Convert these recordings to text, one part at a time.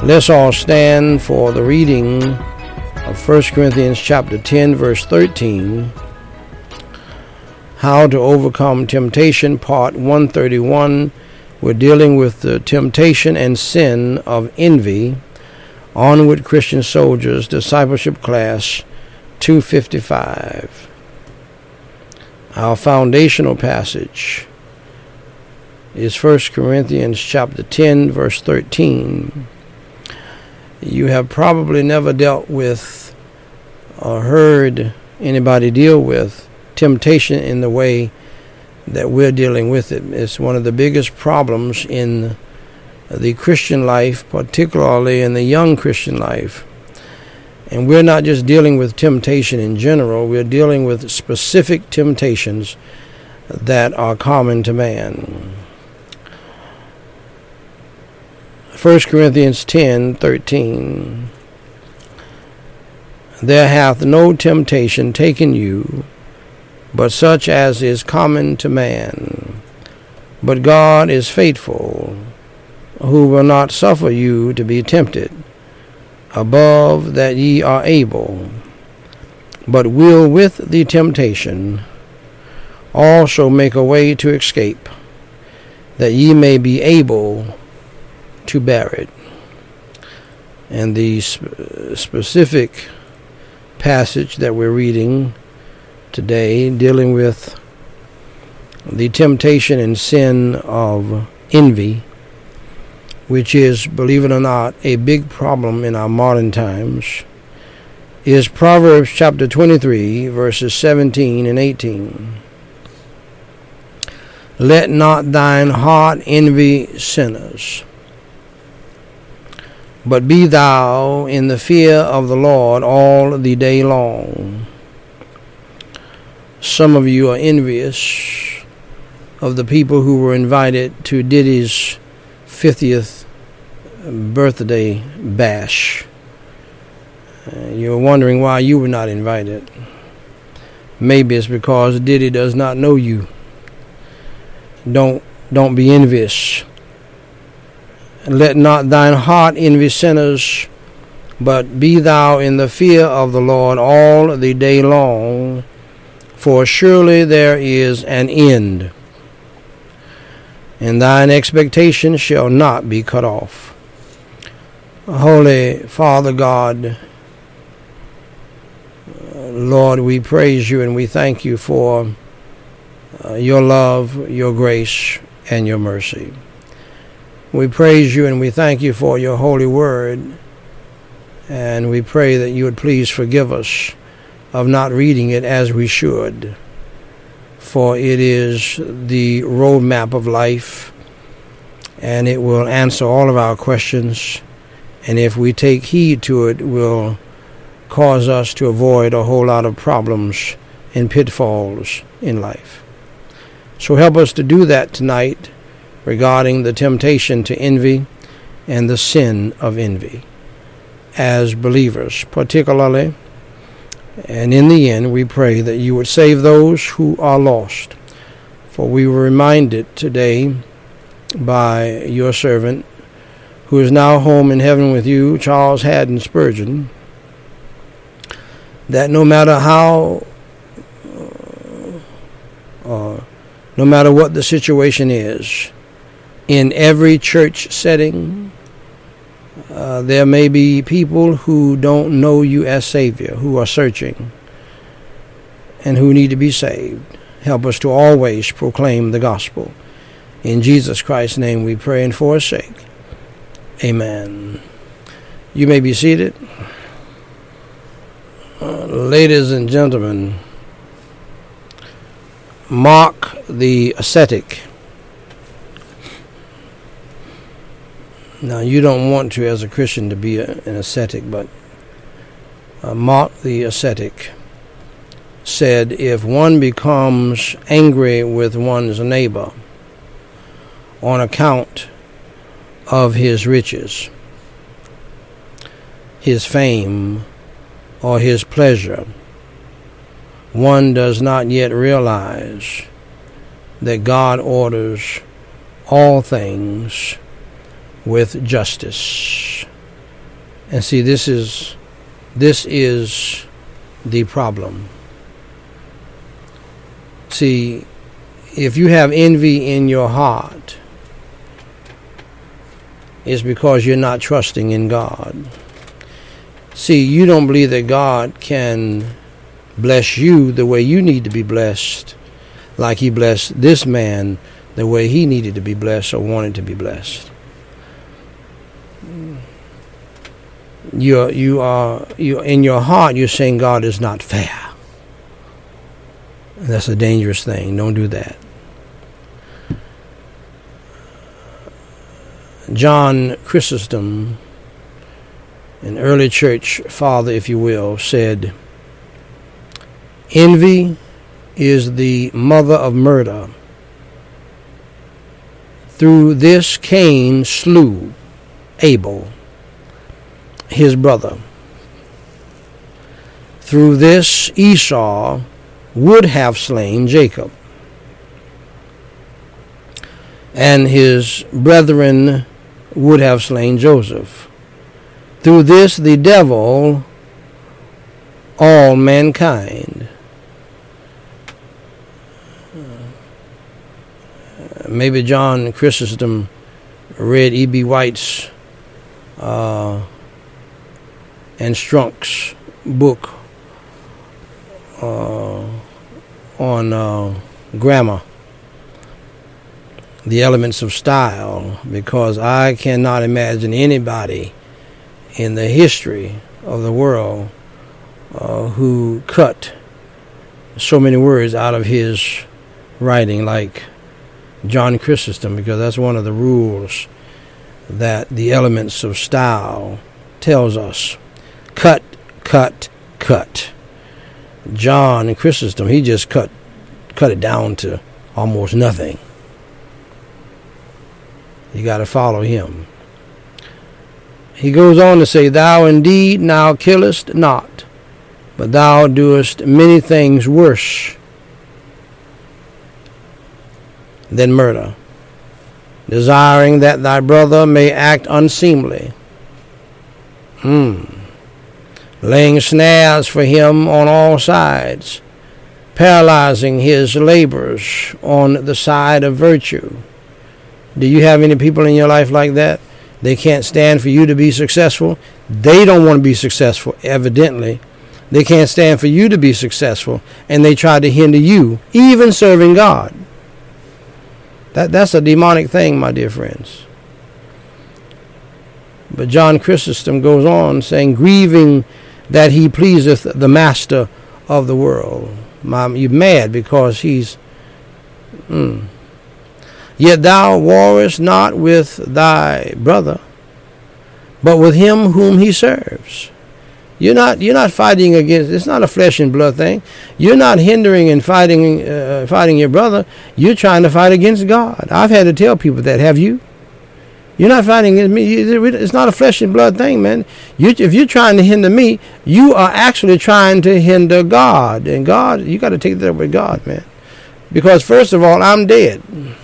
Let's all stand for the reading of 1 Corinthians chapter 10, verse 13. How to Overcome Temptation, part 131. We're dealing with the temptation and sin of envy. Onward, Christian Soldiers, Discipleship Class 255. Our foundational passage is 1 Corinthians chapter 10, verse 13. You have probably never dealt with or heard anybody deal with temptation in the way that we're dealing with it. It's one of the biggest problems in the Christian life, particularly in the young Christian life. And we're not just dealing with temptation in general, we're dealing with specific temptations that are common to man. 1 Corinthians 10:13. There hath no temptation taken you, but such as is common to man. But God is faithful, who will not suffer you to be tempted above that ye are able, but will with the temptation also make a way to escape, that ye may be able to bear it. And the specific passage that we're reading today, dealing with the temptation and sin of envy, which is, believe it or not, a big problem in our modern times, is Proverbs chapter 23, verses 17 and 18. Let not thine heart envy sinners, but be thou in the fear of the Lord all the day long. Some of you are envious of the people who were invited to Diddy's 50th birthday bash. You're wondering why you were not invited. Maybe it's because Diddy does not know you. Don't be envious. Let not thine heart envy sinners, but be thou in the fear of the Lord all the day long, for surely there is an end, and thine expectation shall not be cut off. Holy Father God, Lord, we praise you and we thank you for your love, your grace, and your mercy. We praise you and we thank you for your holy word, and we pray that you would please forgive us of not reading it as we should, for it is the roadmap of life, and it will answer all of our questions, and if we take heed to it, will cause us to avoid a whole lot of problems and pitfalls in life. So help us to do that tonight regarding the temptation to envy and the sin of envy as believers, particularly. And in the end, we pray that you would save those who are lost. For we were reminded today by your servant, who is now home in heaven with you, Charles Haddon Spurgeon, that no matter what the situation is, in every church setting, there may be people who don't know you as Savior, who are searching, and who need to be saved. Help us to always proclaim the gospel. In Jesus Christ's name we pray and for his sake. Amen. You may be seated. Ladies and gentlemen, Mark the ascetic. Now, you don't want to, as a Christian, to be an ascetic, but Mark the ascetic said, if one becomes angry with one's neighbor on account of his riches, his fame, or his pleasure, one does not yet realize that God orders all things with justice. And see, this is the problem. See, if you have envy in your heart, it's because you're not trusting in God. See, you don't believe that God can bless you the way you need to be blessed, like he blessed this man the way he needed to be blessed or wanted to be blessed. You in your heart, you're saying God is not fair. And that's a dangerous thing. Don't do that. John Chrysostom, an early church father, if you will, said, envy is the mother of murder. Through this Cain slew Abel, his brother. Through this Esau would have slain Jacob, and his brethren would have slain Joseph. Through this the devil, all mankind. Maybe John Chrysostom read E.B. White's and Strunk's book on grammar, The Elements of Style, because I cannot imagine anybody in the history of the world who cut so many words out of his writing like John Chrysostom, because that's one of the rules that The Elements of Style tells us. Cut, cut, cut. John Chrysostom, he just cut it down to almost nothing. You got to follow him. He goes on to say, thou indeed now killest not, but thou doest many things worse than murder, desiring that thy brother may act unseemly, laying snares for him on all sides, paralyzing his labors on the side of virtue. Do you have any people in your life like that? They can't stand for you to be successful. They don't want to be successful, evidently. They can't stand for you to be successful, and they try to hinder you, even serving God. That's a demonic thing, my dear friends. But John Chrysostom goes on saying, grieving that he pleaseth the master of the world. You're mad because he's... Yet thou warrest not with thy brother, but with him whom he serves. You're not fighting against. It's not a flesh and blood thing. You're not hindering and fighting your brother. You're trying to fight against God. I've had to tell people that. Have you? You're not fighting against me. It's not a flesh and blood thing, man. If you're trying to hinder me, you are actually trying to hinder God. And God, you got to take that with God, man. Because first of all, I'm dead.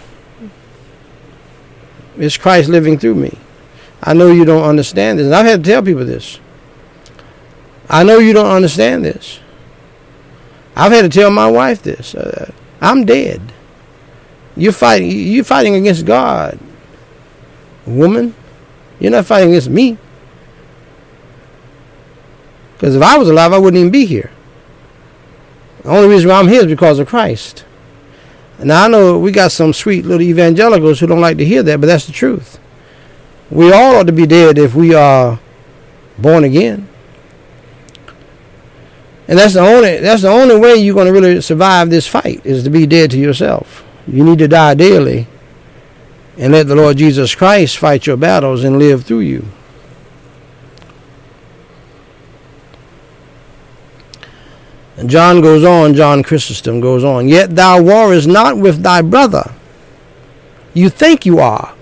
It's Christ living through me. I know you don't understand this. And I've had to tell people this. I know you don't understand this. I've had to tell my wife this. I'm dead. You're fighting against God. Woman, you're not fighting against me. Because if I was alive, I wouldn't even be here. The only reason why I'm here is because of Christ. Now, I know we got some sweet little evangelicals who don't like to hear that, but that's the truth. We all ought to be dead if we are born again. And that's the only way you're going to really survive this fight, is to be dead to yourself. You need to die daily and let the Lord Jesus Christ fight your battles and live through you. And John Chrysostom goes on, yet thou warrest not with thy brother. You think you are.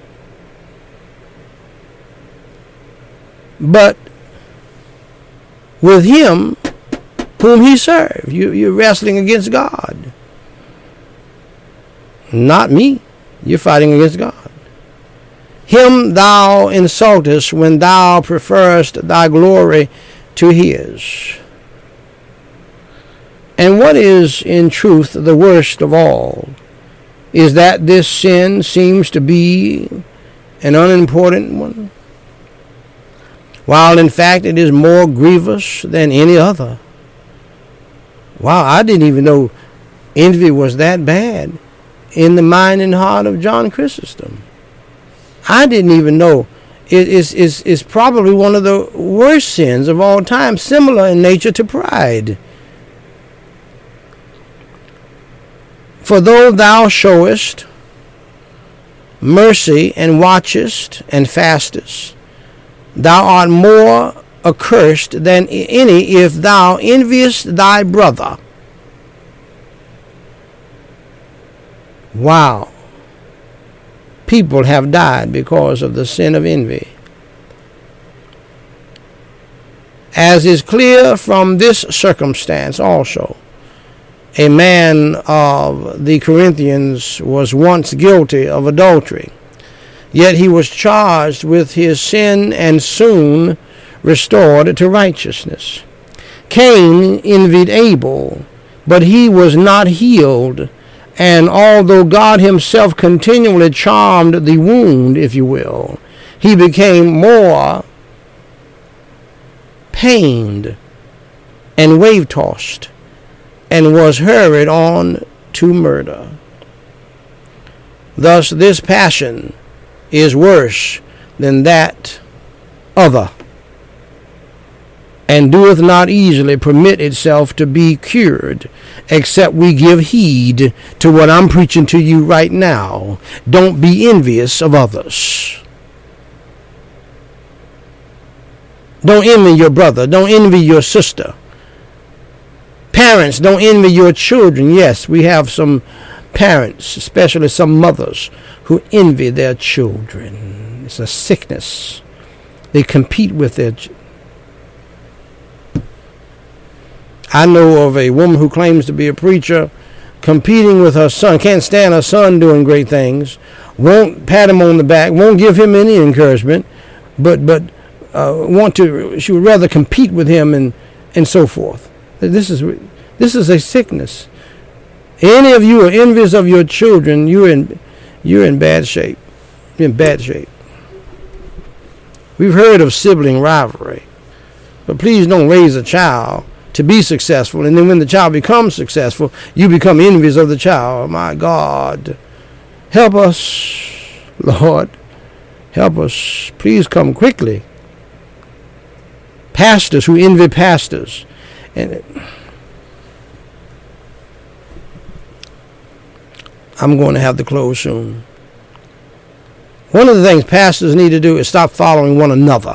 But with him whom he serves. You're wrestling against God. Not me. You're fighting against God. Him thou insultest when thou preferrest thy glory to his. And what is in truth the worst of all is that this sin seems to be an unimportant one, while in fact it is more grievous than any other. Wow, I didn't even know envy was that bad in the mind and heart of John Chrysostom. I didn't even know. It's probably one of the worst sins of all time, similar in nature to pride. For though thou showest mercy and watchest and fastest, thou art more accursed than any if thou enviest thy brother. Wow. People have died because of the sin of envy. As is clear from this circumstance also, a man of the Corinthians was once guilty of adultery, yet he was charged with his sin and soon restored to righteousness. Cain envied Abel, but he was not healed, and although God himself continually charmed the wound, if you will, he became more pained and wave-tossed, and was hurried on to murder. Thus this passion is worse than that other, and doeth not easily permit itself to be cured, except we give heed to what I'm preaching to you right now. Don't be envious of others. Don't envy your brother. Don't envy your sister. Parents, don't envy your children. Yes, we have some parents, especially some mothers, who envy their children. It's a sickness. They compete with their children. I know of a woman who claims to be a preacher competing with her son, can't stand her son doing great things, won't pat him on the back, won't give him any encouragement, but she would rather compete with him and so forth. This is a sickness. Any of you are envious of your children, you're in bad shape. You're in bad shape. We've heard of sibling rivalry, but please don't raise a child to be successful, and then when the child becomes successful, you become envious of the child. Oh my God, help us, Lord, help us. Please come quickly. Pastors who envy pastors. And I'm going to have to close soon. One of the things pastors need to do is stop following one another.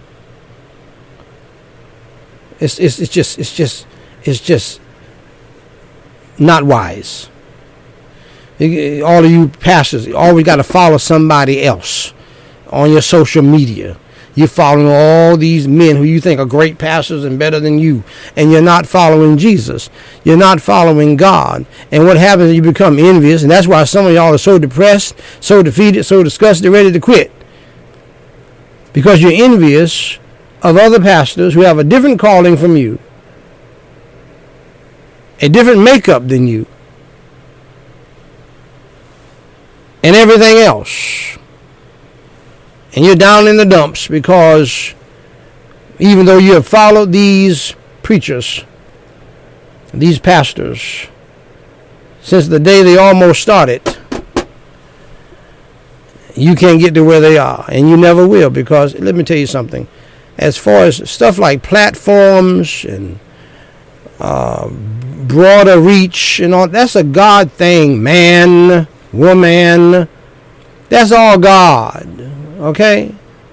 It's just not wise. All of you pastors always got to follow somebody else on your social media. You're following all these men who you think are great pastors and better than you, and you're not following Jesus. You're not following God. And what happens is you become envious, and that's why some of y'all are so depressed, so defeated, so disgusted, ready to quit. Because you're envious of other pastors who have a different calling from you, a different makeup than you, and everything else. And you're down in the dumps because even though you have followed these preachers, these pastors, since the day they almost started, you can't get to where they are. And you never will, because let me tell you something. As far as stuff like platforms and broader reach and all, that's a God thing. Man, woman, that's all God. Okay?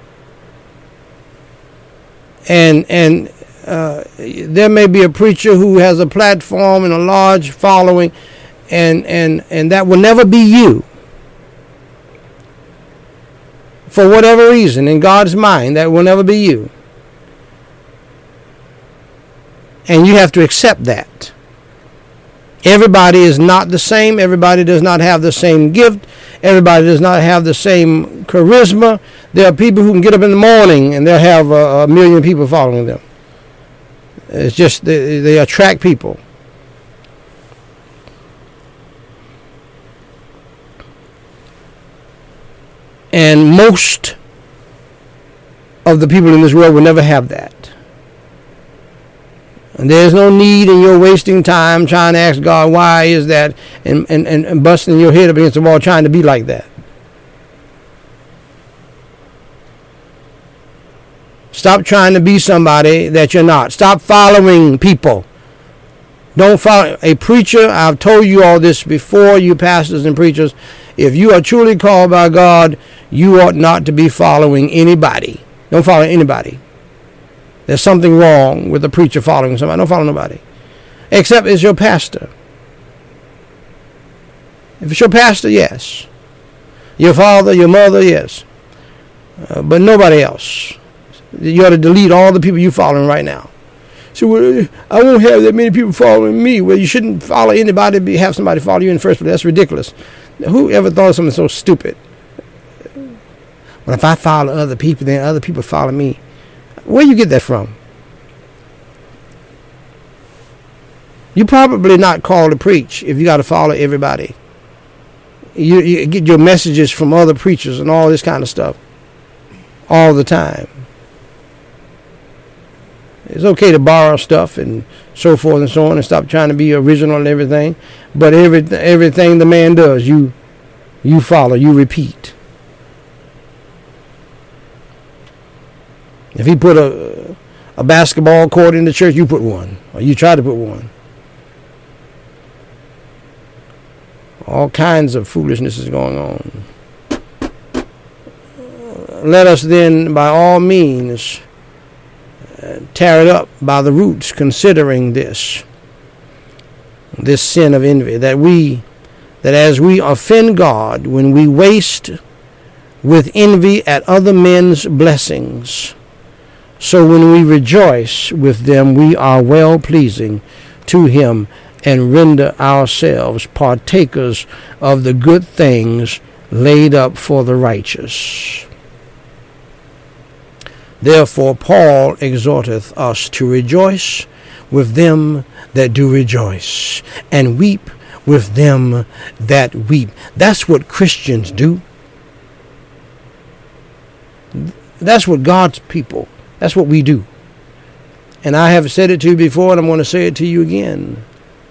And there may be a preacher who has a platform and a large following, and that will never be you. For whatever reason, in God's mind, that will never be you. And you have to accept that. Everybody is not the same. Everybody does not have the same gift. Everybody does not have the same charisma. There are people who can get up in the morning and they'll have a million people following them. It's just they attract people. And most of the people in this world will never have that. And there's no need in your wasting time trying to ask God why is that and busting your head up against the wall trying to be like that. Stop trying to be somebody that you're not. Stop following people. Don't follow a preacher. I've told you all this before, you pastors and preachers. If you are truly called by God, you ought not to be following anybody. Don't follow anybody. There's something wrong with a preacher following somebody. Don't follow nobody. Except it's your pastor. If it's your pastor, yes. Your father, your mother, yes. But nobody else. You ought to delete all the people you're following right now. So well, I won't have that many people following me. Well, you shouldn't follow anybody, have somebody follow you in the first place. That's ridiculous. Who ever thought of something so stupid? Well, if I follow other people, then other people follow me. Where you get that from? You're probably not called to preach if you got to follow everybody. You get your messages from other preachers and all this kind of stuff all the time. It's okay to borrow stuff and so forth and so on and stop trying to be original and everything. But everything the man does, you follow, you repeat. If he put a basketball court in the church, you put one. Or you try to put one. All kinds of foolishness is going on. Let us then, by all means, tear it up by the roots, considering this sin of envy, that as we offend God, when we waste with envy at other men's blessings, so when we rejoice with them, we are well pleasing to him and render ourselves partakers of the good things laid up for the righteous. Therefore Paul exhorteth us to rejoice with them that do rejoice, and weep with them that weep. That's what Christians do. That's what God's people, that's what we do. And I have said it to you before, and I'm going to say it to you again.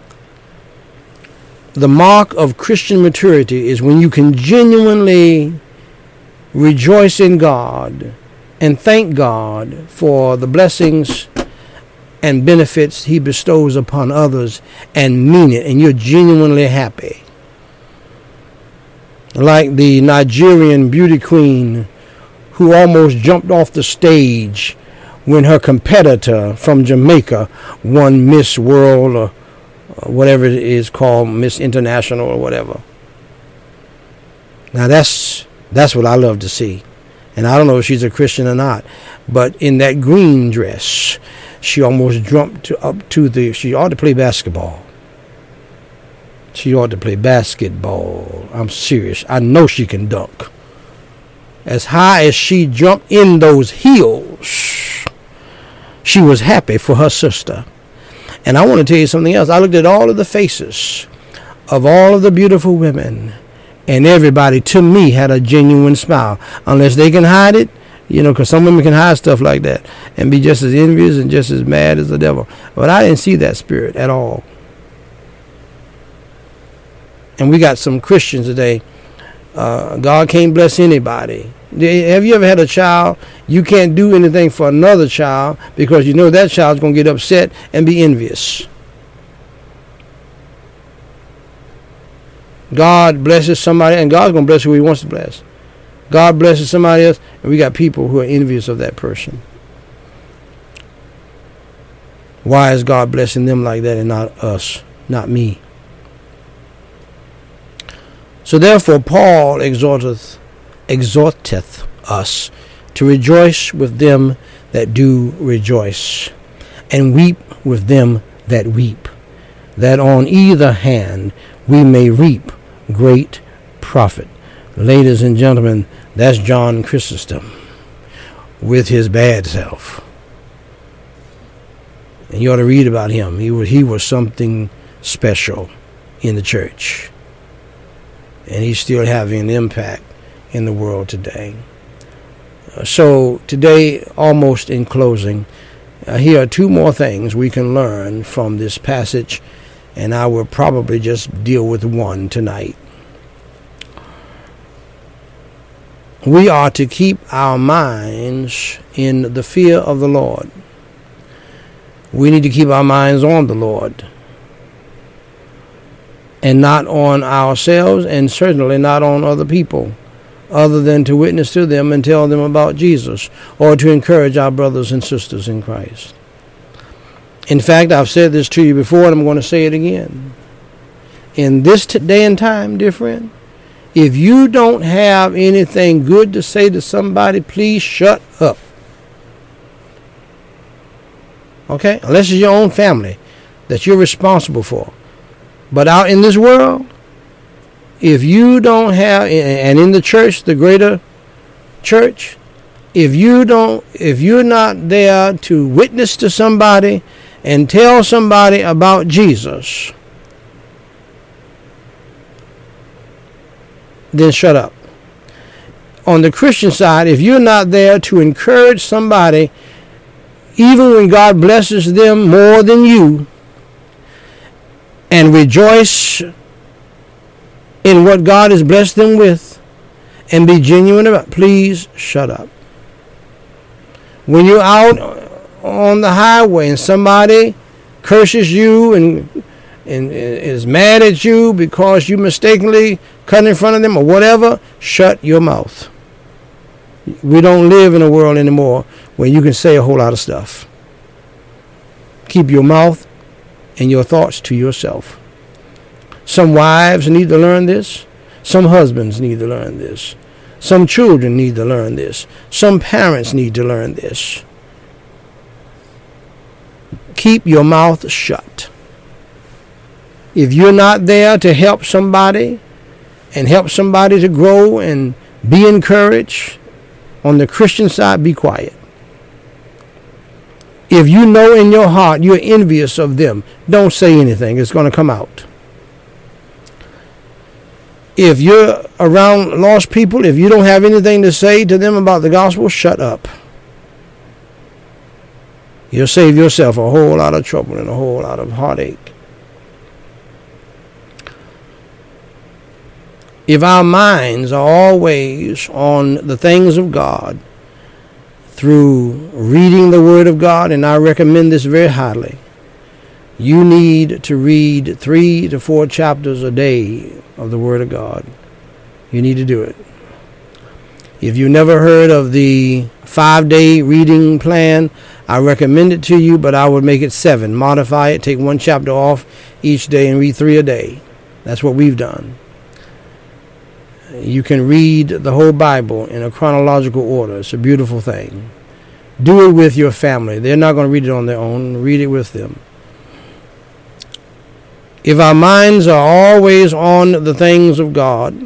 The mark of Christian maturity is when you can genuinely rejoice in God and thank God for the blessings and benefits he bestows upon others and mean it, and you're genuinely happy. Like the Nigerian beauty queen who almost jumped off the stage when her competitor from Jamaica won Miss World or whatever it is called, Miss International or whatever. Now that's what I love to see. And I don't know if she's a Christian or not, but in that green dress, she almost jumped she ought to play basketball. She ought to play basketball. I'm serious. I know she can dunk. As high as she jumped in those heels, she was happy for her sister. And I want to tell you something else. I looked at all of the faces of all of the beautiful women, and everybody, to me, had a genuine smile. Unless they can hide it, because some women can hide stuff like that and be just as envious and just as mad as the devil. But I didn't see that spirit at all. And we got some Christians today. God can't bless anybody. Have you ever had a child? You can't do anything for another child because you know that child's going to get upset and be envious. God blesses somebody, and God's going to bless who he wants to bless. God blesses somebody else, and we got people who are envious of that person. Why is God blessing them like that and not us, not me? So therefore Paul exhorteth us to rejoice with them that do rejoice, and weep with them that weep, that on either hand we may reap great profit. Ladies and gentlemen, that's John Chrysostom with his bad self. And you ought to read about him. He was something special in the church. And he's still having an impact in the world today. So today, almost in closing, here are two more things we can learn from this passage, and I will probably just deal with one tonight. We are to keep our minds in the fear of the Lord. We need to keep our minds on the Lord and not on ourselves, and certainly not on other people, other than to witness to them and tell them about Jesus, or to encourage our brothers and sisters in Christ. In fact, I've said this to you before, and I'm going to say it again. In this day and time, dear friend, if you don't have anything good to say to somebody, please shut up. Okay? Unless it's your own family that you're responsible for. But out in this world, if you don't have, and in the church, the greater church, if you're not there to witness to somebody and tell somebody about Jesus, then shut up. On the Christian side, if you're not there to encourage somebody, even when God blesses them more than you, and rejoice in what God has blessed them with, and be genuine about it, please shut up. When you're out on the highway and somebody curses you and is mad at you because you mistakenly cut in front of them or whatever, shut your mouth. We don't live in a world anymore where you can say a whole lot of stuff. Keep your mouth and your thoughts to yourself. Some wives need to learn this. Some husbands need to learn this. Some children need to learn this. Some parents need to learn this. Keep your mouth shut. If you're not there to help somebody and help somebody to grow and be encouraged, on the Christian side, be quiet. If you know in your heart you're envious of them, don't say anything. It's going to come out. If you're around lost people, if you don't have anything to say to them about the gospel, shut up. You'll save yourself a whole lot of trouble and a whole lot of heartache. If our minds are always on the things of God through reading the Word of God, and I recommend this very highly, you need to read 3 to 4 chapters a day of the Word of God. You need to do it. If you never heard of the 5-day reading plan, I recommend it to you, but I would make it 7. Modify it, take 1 chapter off each day and read 3 a day. That's what we've done. You can read the whole Bible in a chronological order. It's a beautiful thing. Do it with your family. They're not going to read it on their own. Read it with them. If our minds are always on the things of God,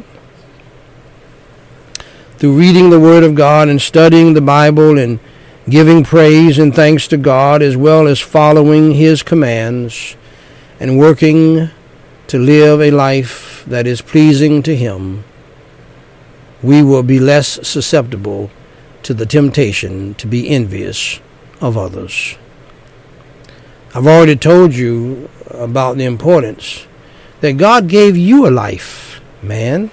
through reading the Word of God and studying the Bible and giving praise and thanks to God, as well as following His commands and working to live a life that is pleasing to Him, we will be less susceptible to the temptation to be envious of others. I've already told you about the importance that God gave you a life, man.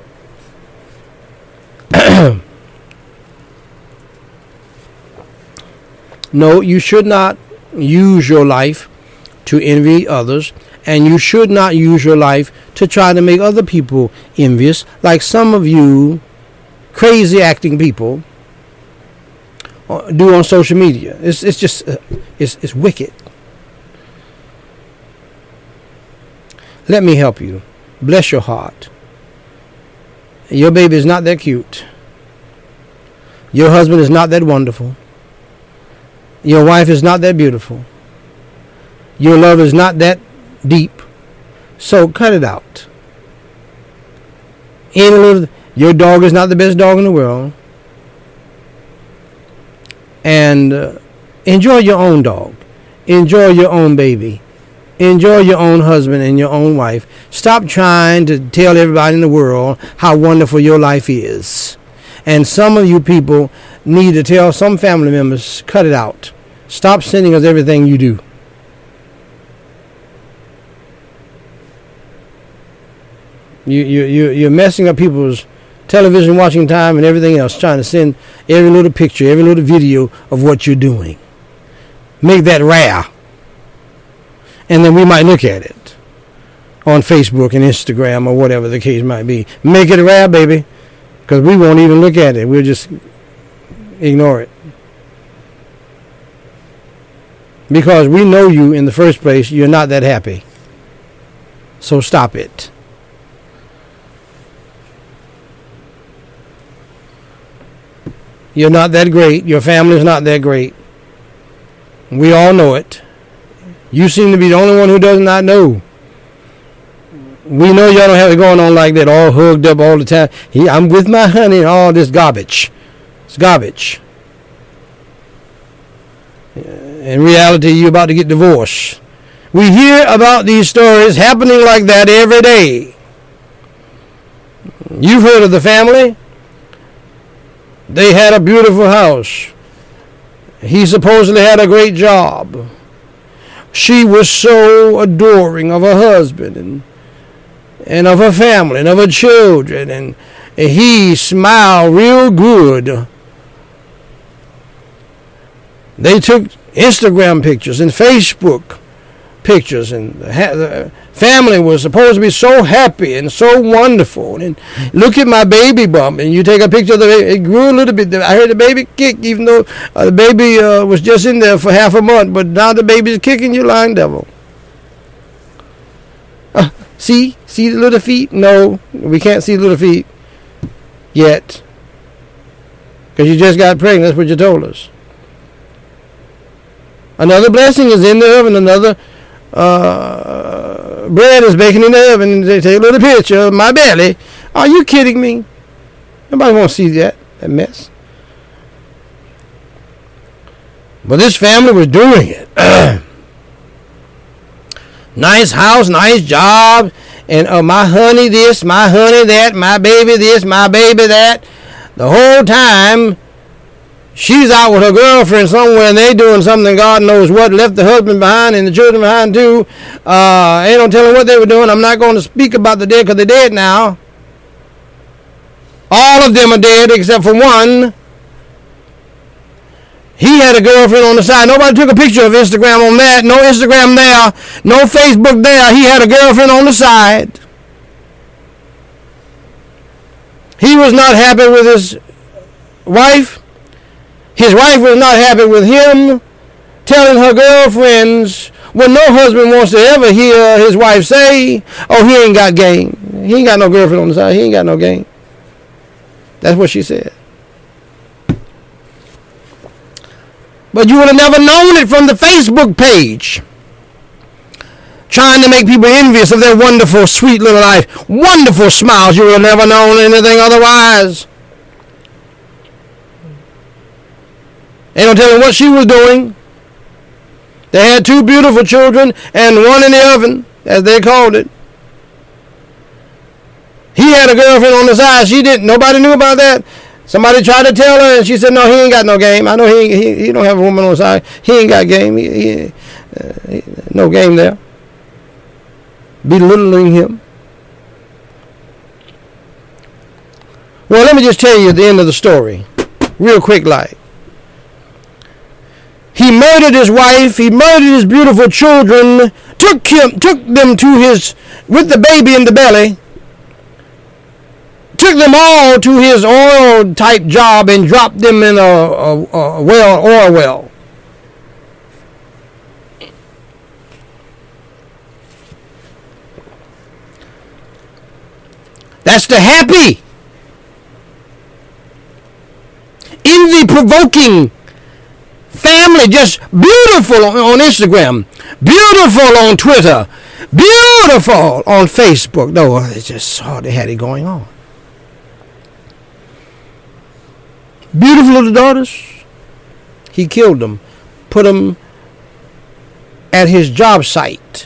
No, you should not use your life to envy others, and you should not use your life to try to make other people envious, like some of you crazy acting people do on social media. It's just it's wicked. Let me help you. Bless your heart. Your baby is not that cute. Your husband is not that wonderful. Your wife is not that beautiful. Your love is not that deep. So cut it out. Your dog is not the best dog in the world. And enjoy your own dog. Enjoy your own baby. Enjoy your own husband and your own wife. Stop trying to tell everybody in the world how wonderful your life is. And some of you people need to tell some family members, cut it out. Stop sending us everything you do. You're messing up people's television watching time and everything else, trying to send every little picture, every little video of what you're doing. Make that rare. And then we might look at it on Facebook and Instagram or whatever the case might be. Make it rare, baby, because we won't even look at it. We'll just ignore it. Because we know you in the first place, you're not that happy. So stop it. You're not that great. Your family's not that great. We all know it. You seem to be the only one who does not know. We know y'all don't have it going on like that, all hugged up all the time. I'm with my honey and all this garbage. It's garbage. In reality, you're about to get divorced. We hear about these stories happening like that every day. You've heard of the family. They had a beautiful house. He supposedly had a great job. She was so adoring of her husband and of her family and of her children. And he smiled real good. They took Instagram pictures and Facebook pictures, and the family was supposed to be so happy and so wonderful. And look at my baby bump, and you take a picture of the baby. It grew a little bit. I heard the baby kick, even though the baby was just in there for half a month. But now the baby's kicking, you lying devil. See the little feet? No, we can't see the little feet yet, because you just got pregnant. That's what you told us. Another blessing is in the oven. Another bread is baking in the oven. And they take a little picture of my belly. Are you kidding me? Nobody wants to see that mess. But this family was doing it. Nice house, nice job. And my honey this, my honey that, my baby this, my baby that. The whole time, she's out with her girlfriend somewhere, and they doing something God knows what, left the husband behind and the children behind too. Ain't no telling what they were doing. I'm not going to speak about the dead because they're dead now. All of them are dead except for one. He had a girlfriend on the side. Nobody took a picture of Instagram on that. No Instagram there. No Facebook there. He had a girlfriend on the side. He was not happy with his wife. His wife was not happy with him, telling her girlfriends what no husband wants to ever hear his wife say, oh, he ain't got game. He ain't got no girlfriend on the side. He ain't got no game. That's what she said. But you would have never known it from the Facebook page. Trying to make people envious of their wonderful, sweet little life. Wonderful smiles. You would have never known anything otherwise. Ain't no telling what she was doing. They had 2 beautiful children and one in the oven, as they called it. He had a girlfriend on the side. She didn't. Nobody knew about that. Somebody tried to tell her, and she said, no, he ain't got no game. I know he don't have a woman on the side. He ain't got game. He no game there. Belittling him. Well, let me just tell you the end of the story. Real quick like. He murdered his wife. He murdered his beautiful children. Took them to his, with the baby in the belly. Took them all to his oil type job and dropped them in a oil well. That's the happy, envy-provoking family, just beautiful on Instagram, beautiful on Twitter, beautiful on Facebook. No, it's just saw they had it going on. beautiful little daughters. He killed them, put them at his job site,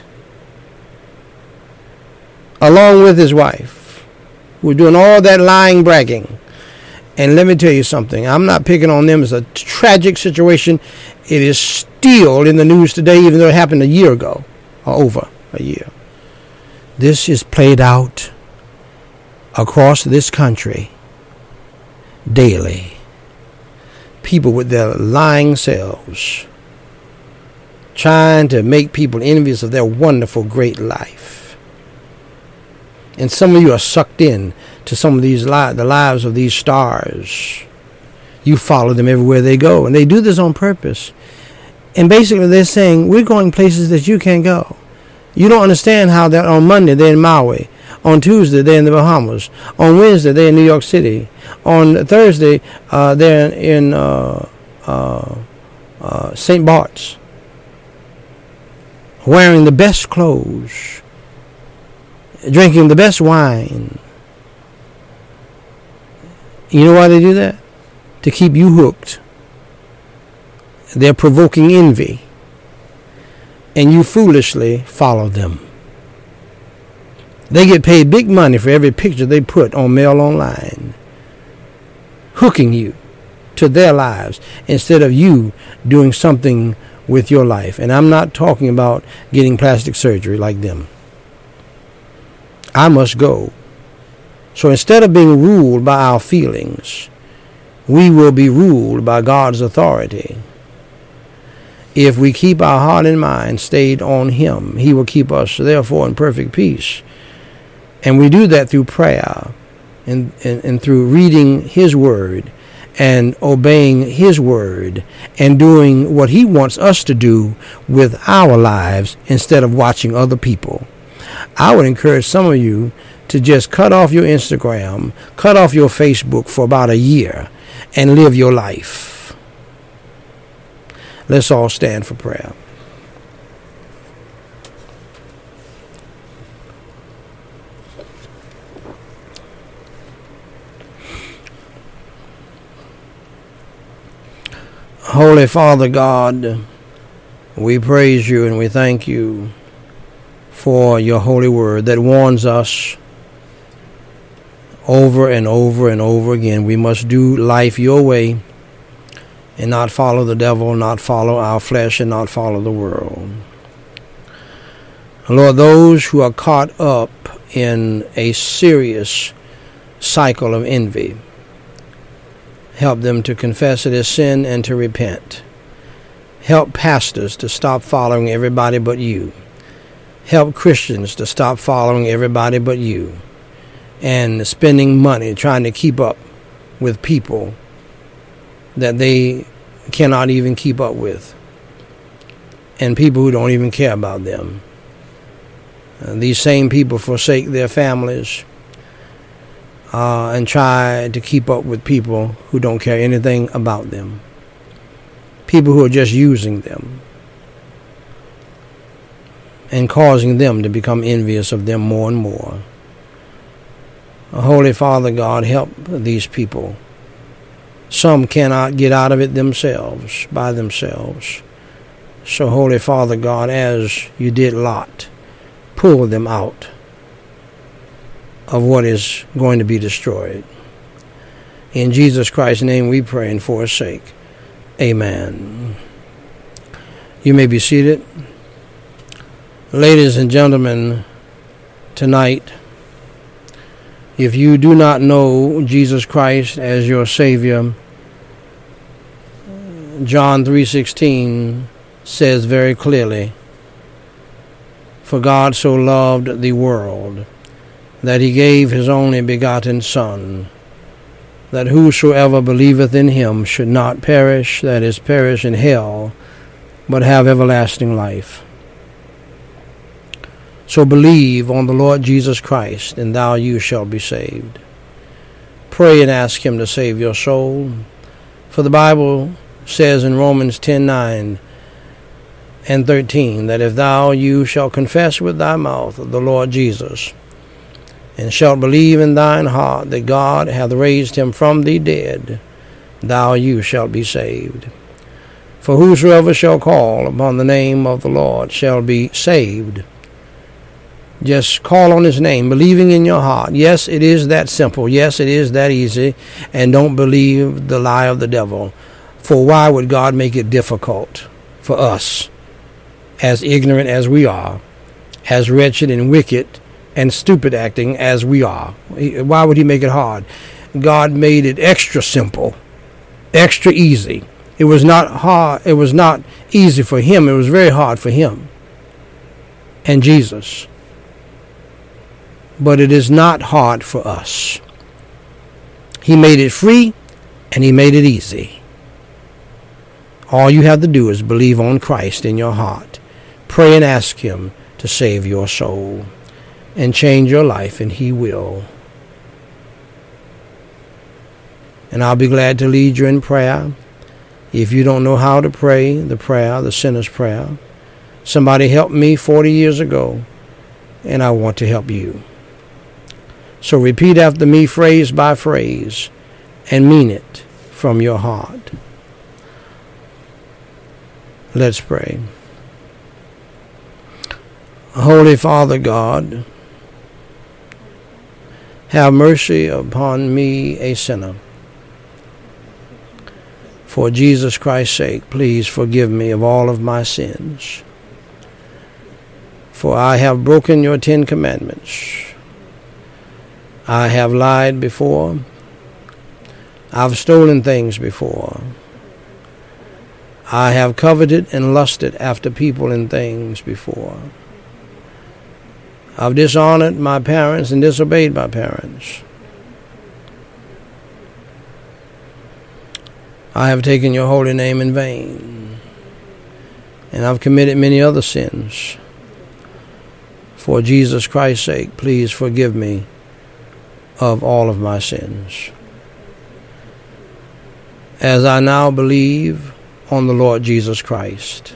along with his wife, who were doing all that lying, bragging. And let me tell you something. I'm not picking on them. It's a tragic situation. It is still in the news today, even though it happened a year ago, or over a year. This is played out across this country daily. People with their lying selves trying to make people envious of their wonderful, great life. And some of you are sucked in to some of these the lives of these stars. You follow them everywhere they go, and they do this on purpose. And basically they're saying, we're going places that you can't go. You don't understand how that on Monday they're in Maui, on Tuesday they're in the Bahamas, on Wednesday they're in New York City, on Thursday they're in St. Bart's, wearing the best clothes, drinking the best wine. You know why they do that? To keep you hooked. They're provoking envy, and you foolishly follow them. They get paid big money for every picture they put on Mail Online, hooking you to their lives instead of you doing something with your life. And I'm not talking about getting plastic surgery like them. I must go. So instead of being ruled by our feelings, we will be ruled by God's authority. If we keep our heart and mind stayed on Him, He will keep us, therefore, in perfect peace. And we do that through prayer and through reading His Word and obeying His Word and doing what He wants us to do with our lives instead of watching other people. I would encourage some of you to just cut off your Instagram, cut off your Facebook for about a year and live your life. Let's all stand for prayer. Holy Father God, we praise you and we thank you for your holy word that warns us over and over and over again. We must do life your way and not follow the devil, not follow our flesh, and not follow the world. Lord, those who are caught up in a serious cycle of envy, help them to confess it as sin and to repent. Help pastors to stop following everybody but you. Help Christians to stop following everybody but you and spending money trying to keep up with people that they cannot even keep up with, and people who don't even care about them. These same people forsake their families and try to keep up with people who don't care anything about them, people who are just using them and causing them to become envious of them more and more. Holy Father God, help these people. Some cannot get out of it themselves, by themselves. So, Holy Father God, as you did Lot, pull them out of what is going to be destroyed. In Jesus Christ's name we pray and for His sake. Amen. You may be seated. Ladies and gentlemen, tonight, if you do not know Jesus Christ as your Savior, John 3:16 says very clearly, "For God so loved the world that He gave His only begotten Son, that whosoever believeth in Him should not perish, that is, perish in hell, but have everlasting life." So believe on the Lord Jesus Christ, and you shall be saved. Pray and ask Him to save your soul. For the Bible says in Romans 10:9 and 13 that if you shall confess with thy mouth the Lord Jesus, and shalt believe in thine heart that God hath raised Him from the dead, you shalt be saved. For whosoever shall call upon the name of the Lord shall be saved. Just call on his name, believing in your heart. Yes, it is that simple. Yes, it is that easy. And don't believe the lie of the devil. For why would God make it difficult for us, as ignorant as we are, as wretched and wicked and stupid acting as we are? Why would he make it hard? God made it extra simple, extra easy. It was not hard. It was not easy for him. It was very hard for him and Jesus. But it is not hard for us. He made it free and he made it easy. All you have to do is believe on Christ in your heart. Pray and ask him to save your soul and change your life, and he will. And I'll be glad to lead you in prayer. If you don't know how to pray the prayer, the sinner's prayer, somebody helped me 40 years ago, and I want to help you. So repeat after me, phrase by phrase, and mean it from your heart. Let's pray. Holy Father God, have mercy upon me, a sinner. For Jesus Christ's sake, please forgive me of all of my sins. For I have broken your 10 commandments. I have lied before. I've stolen things before. I have coveted and lusted after people and things before. I've dishonored my parents and disobeyed my parents. I have taken your holy name in vain, and I've committed many other sins. For Jesus Christ's sake, please forgive me of all of my sins. As I now believe on the Lord Jesus Christ,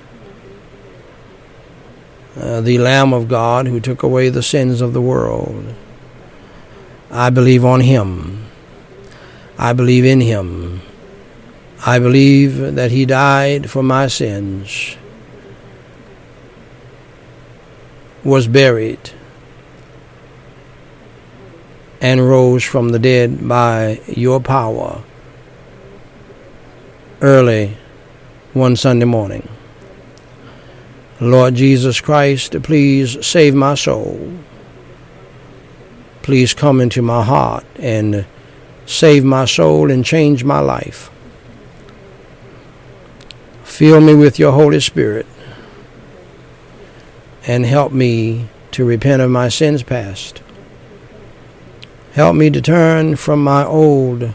the Lamb of God who took away the sins of the world, I believe on him. I believe in him. I believe that he died for my sins, was buried, and rose from the dead by your power early one Sunday morning. Lord Jesus Christ, please save my soul. Please come into my heart and save my soul and change my life. Fill me with your Holy Spirit and help me to repent of my sins past. Help me to turn from my old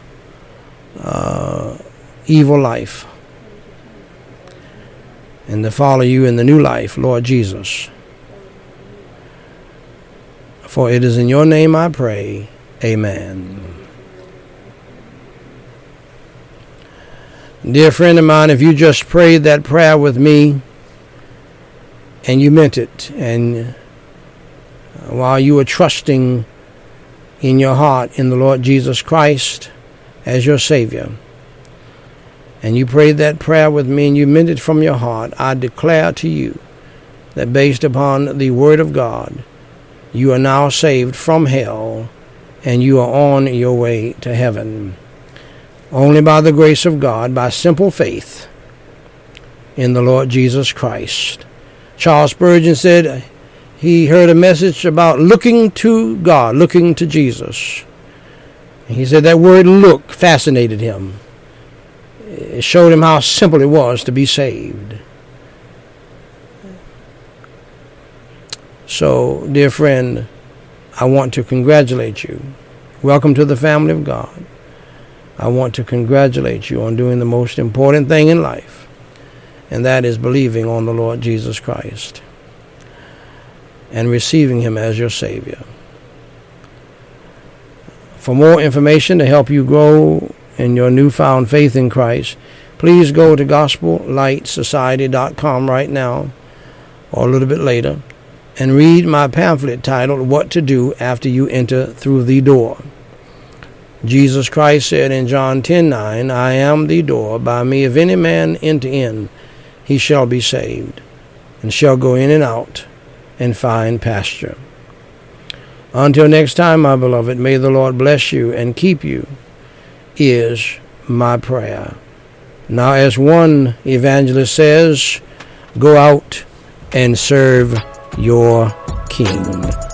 evil life and to follow you in the new life, Lord Jesus. For it is in your name I pray. Amen. Dear friend of mine, if you just prayed that prayer with me and you meant it, and while you were trusting in your heart in the Lord Jesus Christ as your Savior, and you prayed that prayer with me and you meant it from your heart, I declare to you that based upon the Word of God, you are now saved from hell and you are on your way to heaven. Only by the grace of God, by simple faith in the Lord Jesus Christ. Charles Spurgeon said he heard a message about looking to God, looking to Jesus. He said that word look fascinated him. It showed him how simple it was to be saved. So, dear friend, I want to congratulate you. Welcome to the family of God. I want to congratulate you on doing the most important thing in life, and that is believing on the Lord Jesus Christ and receiving him as your Savior. For more information to help you grow in your newfound faith in Christ, please go to GospelLightSociety.com right now or a little bit later and read my pamphlet titled What to Do After You Enter Through the Door. Jesus Christ said in John 10:9, I am the door. By me, if any man enter in, he shall be saved, and shall go in and out, and find pasture. Until next time, my beloved, may the Lord bless you and keep you, is my prayer. Now, as one evangelist says, go out and serve your King.